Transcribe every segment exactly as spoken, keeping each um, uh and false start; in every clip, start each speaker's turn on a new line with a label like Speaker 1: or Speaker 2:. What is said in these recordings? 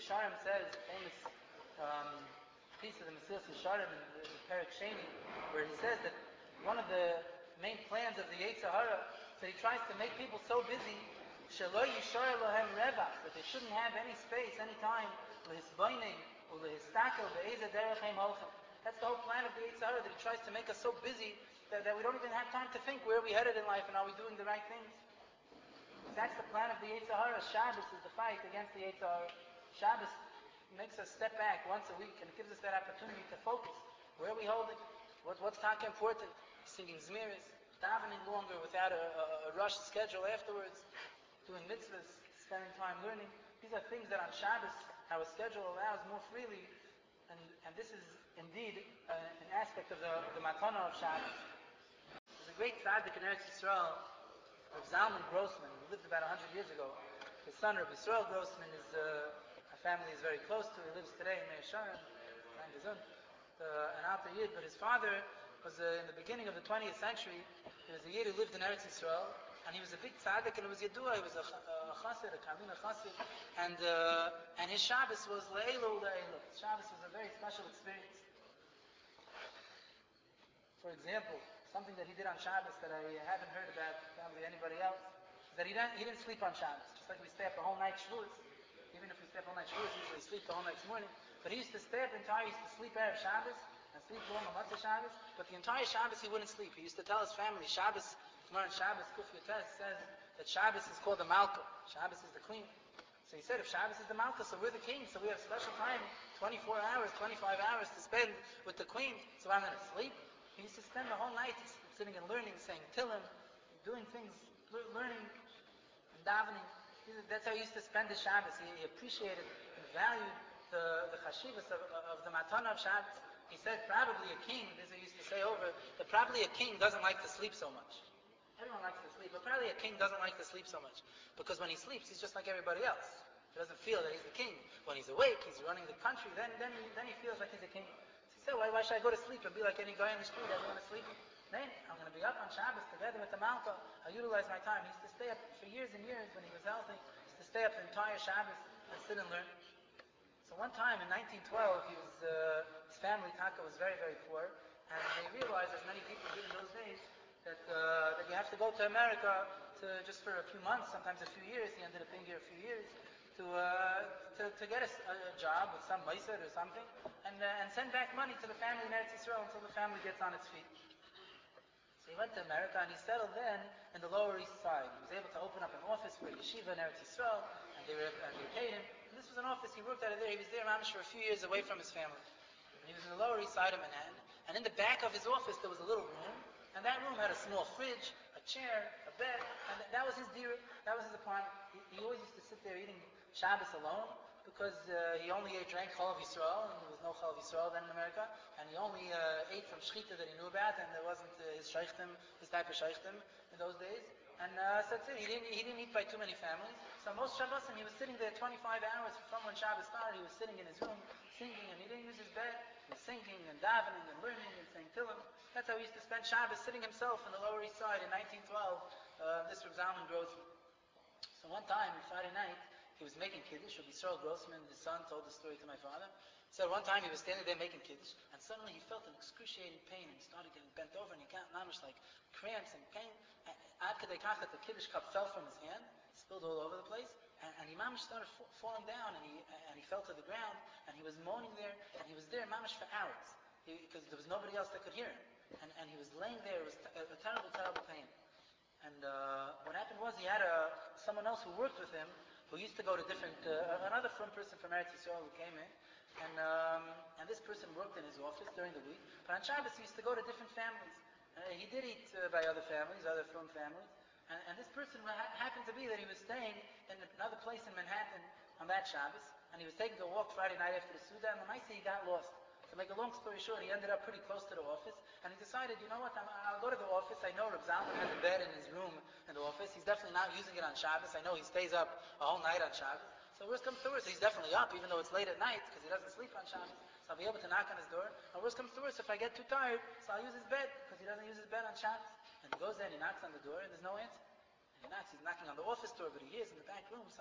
Speaker 1: Yesharim says, famous um, piece of the Mesilas Yesharim in the, the Perek Sheni, where he says that one of the main plans of the Yetzer Hara is that he tries to make people so busy shelo yishar lahem revach, that they shouldn't have any space, any time lehisbaining or lehistakel be'ezeh derech heim holchem. That's the whole plan of the Yetzer Hara, that he tries to make us so busy that, that we don't even have time to think where we headed in life and are we doing the right things. That's the plan of the Yetzer Hara. Shabbos is the fight against the Yetzer Hara. Shabbos makes us step back once a week and it gives us that opportunity to focus. Where are we holding? What, what's taka important? Singing zmiris, davening longer without a, a, a rushed schedule afterwards, doing mitzvahs, spending time learning. These are things that on Shabbos our schedule allows more freely, and, and this is indeed uh, an aspect of the, of the matana of Shabbos. There's a great tzaddik in Eretz Yisrael, Rav Zalman Grossman, who lived about one hundred years ago. His son, Rav Yisrael Grossman, is uh, a family is very close to. He lives today in Meir Sharon, uh, an Alter Yid, but his father was uh, in the beginning of the twentieth century. He was a Yid who lived in Eretz Yisrael, and he was a big tzaddik, and it was Yedua. He was a, a chassid, a Karmina chassid, and uh, and his Shabbos was le'elu le'elu. Shabbos was a very special experience. For example, something that he did on Shabbos that I haven't heard about probably anybody else, is that he didn't, he didn't sleep on Shabbos. Just like we stay up the whole night Shavuos. Even if we stay up all night Shavuos, we usually sleep the whole next morning. But he used to stay up the entire, he used to sleep Erev Shabbos, and sleep long on Matzah Shabbos, but the entire Shabbos he wouldn't sleep. He used to tell his family, Shabbos, tomorrow on Shabbos, Kuf Yotes says that Shabbos is called the Malka. Shabbos is the queen. So he said, if Shabbos is the Malka, so we're the king, so we have special time, twenty-four hours, twenty-five hours to spend with the queen, so I'm going to sleep. He used to spend the whole night sitting and learning, saying Tillim, doing things, learning and davening. That's how he used to spend his Shabbos. He, he appreciated and valued the, the chashivas of, of the matana of Shabbos. He said probably a king, this he used to say over, that probably a king doesn't like to sleep so much. Everyone likes to sleep, but probably a king doesn't like to sleep so much. Because when he sleeps, he's just like everybody else. He doesn't feel that he's the king. When he's awake, he's running the country, then then he, then he feels like he's a king. So he said, why, why should I go to sleep and be like any guy on the street, everyone is sleeping? Then I'm going to be up on Shabbos together with the Malka. I'll utilize my time. He used to stay up for years and years when he was healthy. He used to stay up the entire Shabbos and sit and learn. So one time in nineteen twelve, he was, uh, his family, Taka, was very, very poor. And they realized, as many people did in those days, that, uh, that you have to go to America to just for a few months, sometimes a few years. He ended up being here a few years. To, uh, to to get a, a job with some meiser or something, and uh, and send back money to the family in Eretz Yisrael until the family gets on its feet. So he went to America and he settled then in the Lower East Side. He was able to open up an office for a yeshiva in Eretz Yisrael, and they, were, and they paid him. And this was an office, he worked out of there. He was there, mamish, for a few years away from his family. And he was in the Lower East Side of Manhattan, and in the back of his office there was a little room, and that room had a small fridge, a chair, a bed, and that was his deer, that was his apartment. He, he always used to sit there eating Shabbos alone, because uh, he only ate, drank Chalav Yisrael, and there was no Chalav Yisrael then in America, and he only uh, ate from Shechita that he knew about, and there wasn't uh, his Sheichtim, his type of Sheichtim in those days. And uh, so that's it. He didn't, he didn't eat by too many families. So most Shabbosim, he was sitting there twenty-five hours from when Shabbos started. He was sitting in his room, singing, and he didn't use his bed. He was singing and davening and learning and saying Tillim. That's how he used to spend Shabbos, sitting himself in the Lower East Side in nineteen twelve. Uh, this Rav Zalman Grossman. So one time, Friday night, he was making Kiddush. Rav Yisrael Grossman, his son, told the story to my father. He said one time he was standing there making Kiddush, and suddenly he felt an excruciating pain, and he started getting bent over, and he got mamish like cramps and pain. Ad kedei kach that the Kiddush cup fell from his hand, spilled all over the place, and, and he mamish started f- falling down, and he and he fell to the ground, and he was moaning there, and he was there mamish for hours, because there was nobody else that could hear him, and and he was laying there. It was t- a, a terrible, terrible pain. And uh, what happened was he had a someone else who worked with him, who used to go to different, uh, another from person from Eretz Yisrael who came in, and um, and this person worked in his office during the week, but on Shabbos he used to go to different families. Uh, he did eat uh, by other families, other from families, and, and this person ha- happened to be that he was staying in another place in Manhattan on that Shabbos, and he was taking a walk Friday night after the Suda, and the night he got lost. To make a long story short, he ended up pretty close to the office, and he decided, you know what, I'm, I'll go to the office. I know Reb Zalman has a bed in his room in the office. He's definitely not using it on Shabbos. I know he stays up a whole night on Shabbos. So worst comes to worst, he's definitely up, even though it's late at night, because he doesn't sleep on Shabbos. So I'll be able to knock on his door. And worst comes to worst, if I get too tired, so I'll use his bed, because he doesn't use his bed on Shabbos. And he goes there and he knocks on the door, and there's no answer. And he knocks, he's knocking on the office door, but he hears in the back room something.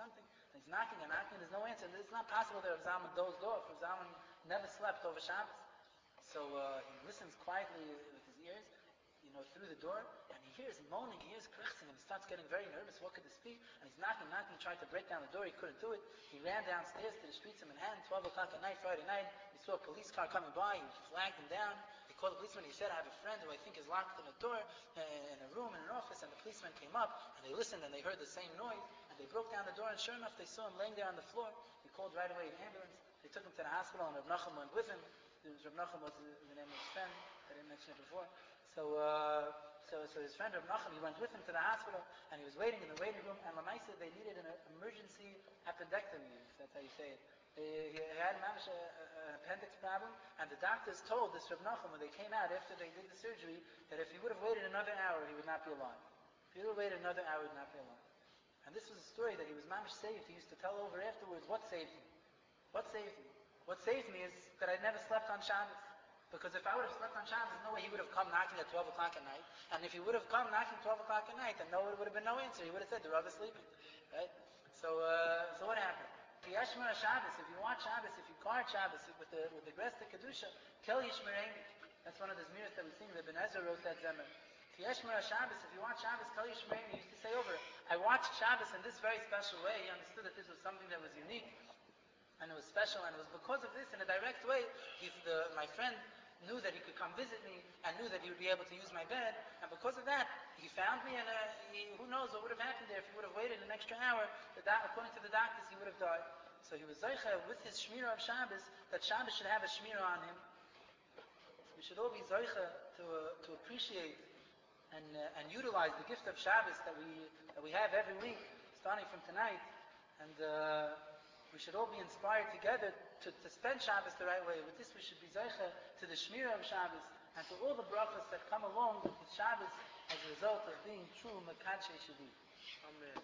Speaker 1: And he's knocking and knocking, and there's no answer. And it's not possible that Rav Zalman dozed off. Rav Zalman never slept over Shabbos. So uh, he listens quietly with his ears, you know, through the door, and he hears moaning, he hears kruchzing, and he starts getting very nervous. What could this be? And he's knocking, knocking, trying to break down the door. He couldn't do it. He ran downstairs to the streets of Manhattan, twelve o'clock at night, Friday night. He saw a police car coming by. He flagged him down. He called the policeman. He said, I have a friend who I think is locked in a door, uh, in a room, in an office. And the policeman came up, and they listened, and they heard the same noise. And they broke down the door, and sure enough, they saw him laying there on the floor. He called right away an ambulance. They took him to the hospital, and Rav Nachum went with him. Rav Nachum was the name of his friend. I didn't mention it before. So, uh, so, so his friend Rav Nachum, he went with him to the hospital, and he was waiting in the waiting room. And Lamaisa, they needed an emergency appendectomy, if that's how you say it. They, he had a, an appendix problem, and the doctors told this Rav Nachum when they came out after they did the surgery that if he would have waited another hour, he would not be alive. If he would have waited another hour, he would not be alive. And this was a story that he was mamish saved. He used to tell over afterwards, what saved me? What saved me? What saved me is that I never slept on Shabbos. Because if I would have slept on Shabbos, there's no way he would have come knocking at twelve o'clock at night. And if he would have come knocking twelve o'clock at night, then no, it would have been no answer. He would have said, the Rav is sleeping. Right? So, uh, so what happened? Yishmer Shabbos, if you watch Shabbos, if you guard Shabbos with the, with the Gresta Kedusha, Kel Yishmereni. That's one of the Zmiras that we sing. The Ben Ezra wrote that Zemer. Yishmer Shabbos, if you watch Shabbos, Kel Yishmereni, he used to say over it, I watched Shabbos in this very special way. He understood that this was something that was unique. And it was special, and it was because of this, in a direct way, he's the, my friend knew that he could come visit me, and knew that he would be able to use my bed, and because of that, he found me, and uh, he, who knows what would have happened there if he would have waited an extra hour. The do- according to the doctors, he would have died. So he was Zoicha with his Shmirah of Shabbos, that Shabbos should have a Shmirah on him. We should all be Zoicha to, uh, to appreciate and, uh, and utilize the gift of Shabbos that we, that we have every week, starting from tonight, and uh, we should all be inspired together to, to spend Shabbos the right way. With this, we should be Zoicha to the Shmirah of Shabbos and to all the brachas that come along with Shabbos as a result of being true Mekadshe Shavim. Amen.